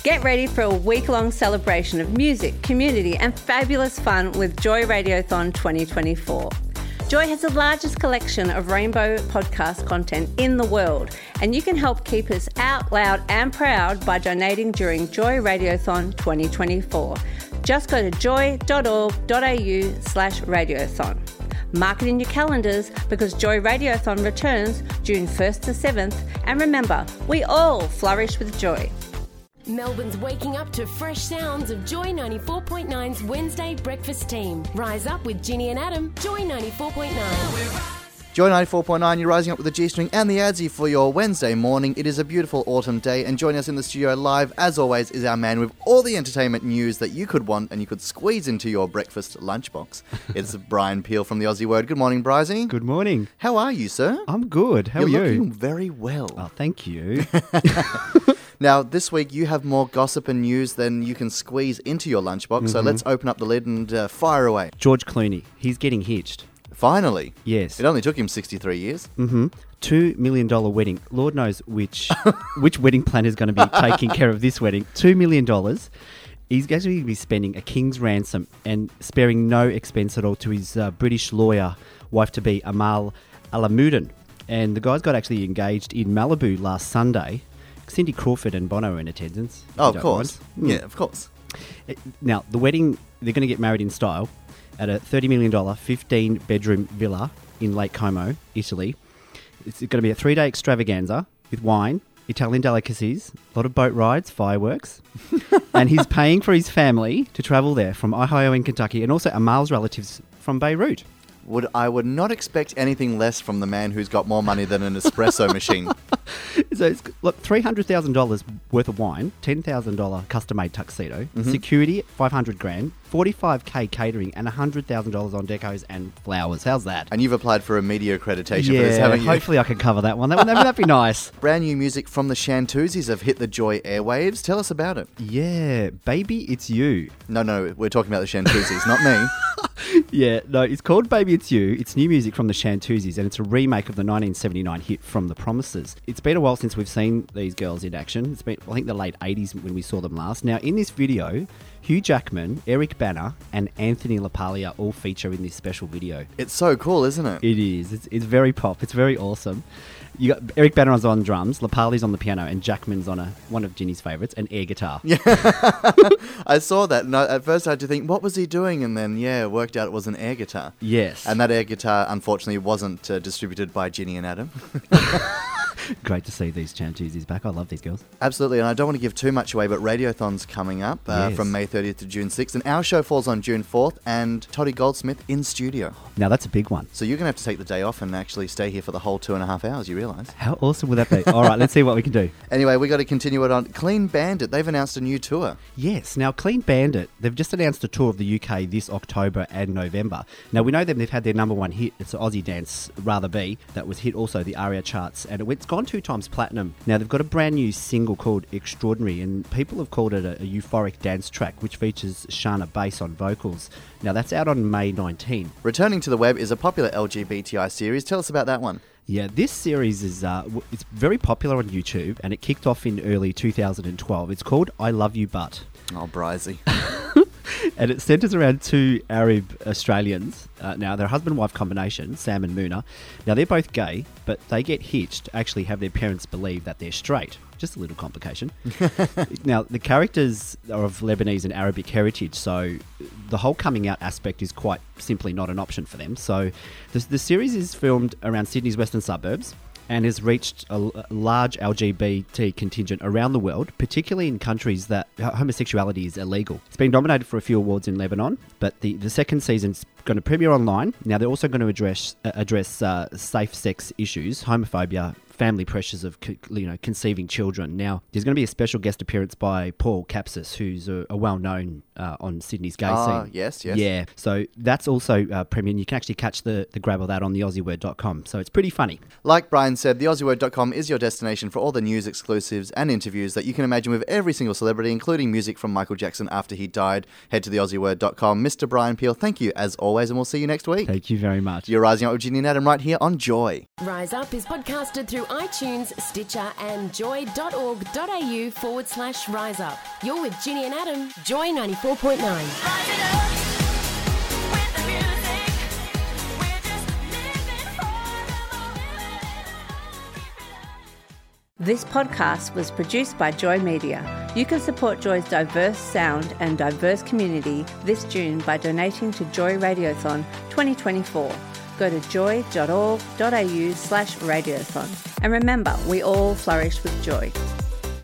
Get ready for a week-long celebration of music, community and fabulous fun with Joy Radiothon 2024. Joy has the largest collection of rainbow podcast content in the world, and you can help keep us out loud and proud by donating during Joy Radiothon 2024. Just go to joy.org.au/radiothon. Mark it in your calendars because Joy Radiothon returns June 1st to 7th, and remember, we all flourish with joy. Melbourne's waking up to fresh sounds of Joy 94.9's Wednesday breakfast team. Rise up with Ginny and Adam, Joy 94.9. Joy 94.9, you're rising up with the G-string and the Adzi for your Wednesday morning. It is a beautiful autumn day, and joining us in the studio live, as always, is our man with all the entertainment news that you could want and you could squeeze into your breakfast lunchbox. It's Brian Peel from the Aussie Word. Good morning, Brizzy. Good morning. How are you, sir? I'm good. How are you? You're looking very well. Oh, thank you. Now, this week you have more gossip and news than you can squeeze into your lunchbox, so let's open up the lid and fire away. George Clooney, he's getting hitched. Finally. Yes. It only took him 63 years. $2 million wedding. Lord knows which wedding planner is going to be taking care of this wedding. $2 million. He's going to be spending a king's ransom and sparing no expense at all to his British lawyer, wife-to-be Amal Alamuddin. And the guys got actually engaged in Malibu last Sunday. Cindy Crawford and Bono are in attendance. Oh, of course. Yeah, of course. Now, the wedding, they're going to get married in style at a $30 million, 15-bedroom villa in Lake Como, Italy. It's going to be a 3-day extravaganza with wine, Italian delicacies, a lot of boat rides, fireworks. And he's paying for his family to travel there from Ohio in Kentucky and also Amal's relatives from Beirut. I would not expect anything less from the man who's got more money than an espresso machine. So it's look, $300,000 worth of wine, $10,000 custom-made tuxedo, security, $500,000, $45,000 catering, and $100,000 on decos and flowers. How's that? And you've applied for a media accreditation for this, haven't you? Hopefully I can cover that one. That'd be nice. Brand new music from the Shantuzis have hit the Joy airwaves. Tell us about it. Yeah, Baby It's You. No, we're talking about the Shantuzis, not me. Yeah, no, it's called Baby It's You. It's new music from the Shantuzis, and it's a remake of the 1979 hit From the Promises. It's been a while since we've seen these girls in action. It's been, I think, the late 80s when we saw them last. Now, in this video, Hugh Jackman, Eric Bana, and Anthony LaPaglia all feature in this special video. It's so cool, isn't it? It is. It's very pop. It's very awesome. You got Eric Bana's on drums, LaPaglia's on the piano, and Jackman's on one of Ginny's favourites, an air guitar. Yeah, I saw that, and at first I had to think, what was he doing? And then, it worked out it was an air guitar. Yes. And that air guitar, unfortunately, wasn't distributed by Ginny and Adam. Great to see these Shantuzis back. I love these girls. Absolutely, and I don't want to give too much away, but Radiothon's coming up from May 30th to June 6th, and our show falls on June 4th, and Toddy Goldsmith in studio. Now, that's a big one. So you're going to have to take the day off and actually stay here for the whole 2.5 hours, you realise? How awesome would that be? All right, let's see what we can do. Anyway, we got to continue it on. Clean Bandit, they've announced a new tour. Yes, now Clean Bandit, they've just announced a tour of the UK this October and November. Now, we know them, they've had their number one hit. It's Aussie Dance Rather Be. That was hit also the ARIA charts, and it's gone 2 times platinum. Now, they've got a brand new single called Extraordinary, and people have called it a euphoric dance track, which features Shana Bass on vocals. Now, that's out on May 19. Returning to the Web is a popular LGBTI series. Tell us about that one. Yeah, this series is it's very popular on YouTube, and it kicked off in early 2012. It's called I Love You But. Oh, Brizzy. And it centres around 2 Arab Australians. Now, they're a husband-wife combination, Sam and Muna. Now, they're both gay, but they get hitched to actually have their parents believe that they're straight. Just a little complication. Now, the characters are of Lebanese and Arabic heritage, so the whole coming out aspect is quite simply not an option for them. So the series is filmed around Sydney's western suburbs and has reached a large LGBT contingent around the world, particularly in countries that homosexuality is illegal. It's been nominated for a few awards in Lebanon, but the second season's going to premiere online. Now, they're also going to address safe-sex issues, homophobia, family pressures of conceiving children. Now, there's going to be a special guest appearance by Paul Capsis, who's a well-known on Sydney's gay scene. Yes. Yeah, so that's also premiering. You can actually catch the grab of that on theaussieword.com, so it's pretty funny. Like Brian said, theaussieword.com is your destination for all the news, exclusives and interviews that you can imagine with every single celebrity, including music from Michael Jackson after he died. Head to theaussieword.com. Mr. Brian Peel, thank you as always, and we'll see you next week. Thank you very much. You're Rising Up with Ginny and Adam right here on Joy. Rise Up is podcasted through through iTunes, Stitcher and joy.org.au/rise up. You're with Ginny and Adam, Joy 94.9. This podcast was produced by Joy Media. You can support Joy's diverse sound and diverse community this June by donating to Joy Radiothon 2024. Go to joy.org.au/radiothon. And remember, we all flourish with joy.